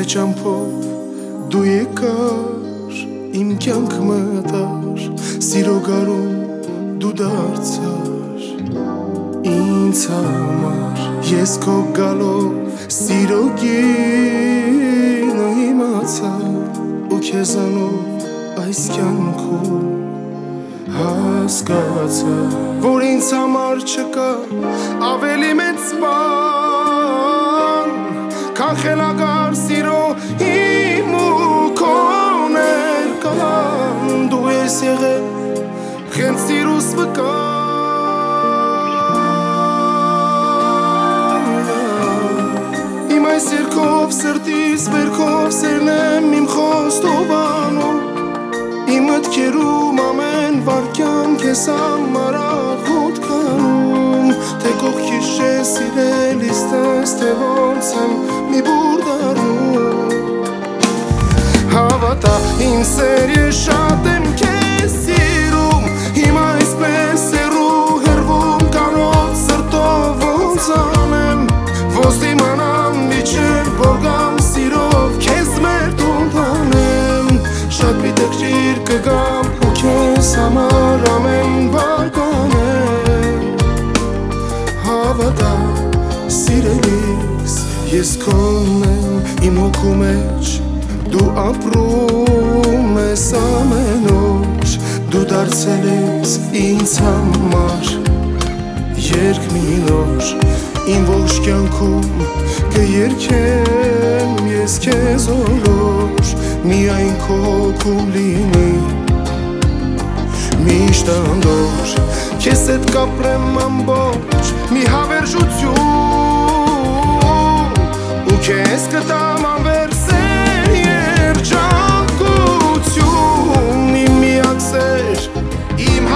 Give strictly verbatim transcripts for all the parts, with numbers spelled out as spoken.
ճամփով դու եկար իմ կյանք մտար սիրո գարուն դու դարձար ինձ համար ես քո գալով սիրո գինը իմացա ու քեզանով այս կյանքում հասկացա որ ինձ համար չկա ավելի մեծ բան քան խելագար սիրո իմ ու քո ներկան դու ես եղել հենց սիրուս վկան իմ այս երկով սրտիս վերքով սերն եմ իմ խոստովանում իմ մտքերում ամեն վարքյան քեզ համար աղոտ կանում թե կողքիս ես սիրելիս տես թե ոնց եմ մի բուր դառնում հավատա իմ սեր ես շատ եմ քեզ սիրում հիմա այսպես հեռու հեռվում կանոտ սրտով ոնց անեմ ոնց դիմանամ միջև որ գամ սիրով քեզ մեր տուն տանեմ շատ պիտղրիր կգամ ու քեզ համար ամեն բան կանեմ հավատա սիրելիս ես քոն եմ իմ հոգու մեջ դու ապրում ես ամեն օր դու դարձել ես ինձ համար երգ մի նոր իմ ողջ կյանքում կերքեմ ես քեզ օրոր միայն քո հոգում լինի միշտ անդոր քեզ հետ կապրեմ ամբողջ մի հավերժություն ու քեզ կտամ անվերսեր երջանկություն իմ միակ սեր իմ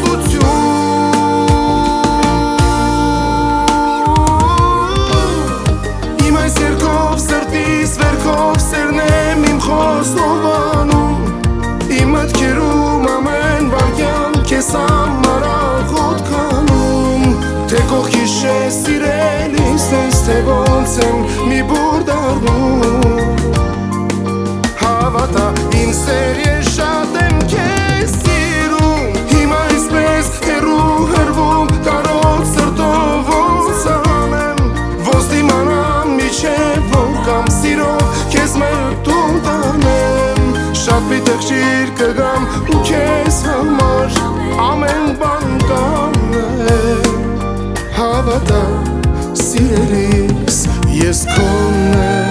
հարստություն իմ այս երկով սրտիս վերքով սերն եմ իմ խոստովանում իմ մտքերում ամեն վարքյան քեզ համար աղոտ կանում թե կողքիս ես սիրելիս տես թե ոնց եմ մի բուր դառնում հավատա իմ սեր ես շատ եմ քեզ սիրում հիմա այսպես հեռու հեռվում կարոտ սրտով ոնց անեմ ոնց դիմանամ միջև որ կամ սիրով քեզ մեր տուն տանեմ շատ պիտղրիր կգամ ու քեզ համար ամեն բան կանեմ հավատա սիրելիս ես քոն եմ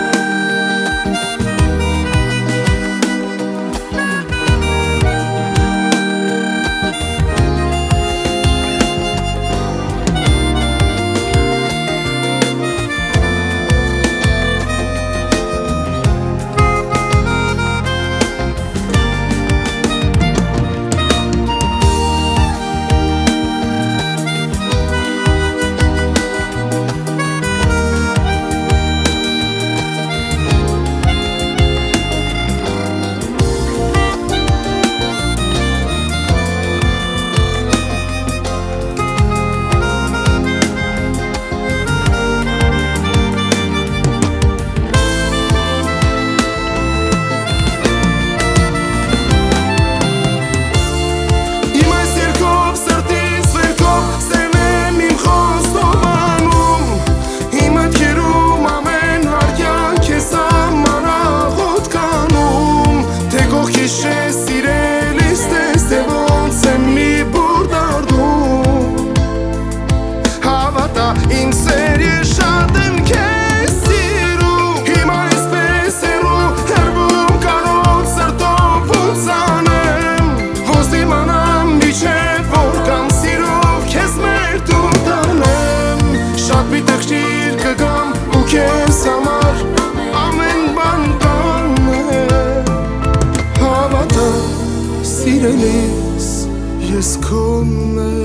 իմ սեր ես շատ եմ քեզ սիրում հիմա այսպես հեռու հեռվում կանոտ սրտով ոնց անեմ ոնց դիմանամ միջև որ կամ սիրով քեզ մեր տուն տանեմ շատ պիտղրիր կգամ ու քեզ համար ամեն բան կանեմ հավատա սիրելիս ես քոն եմ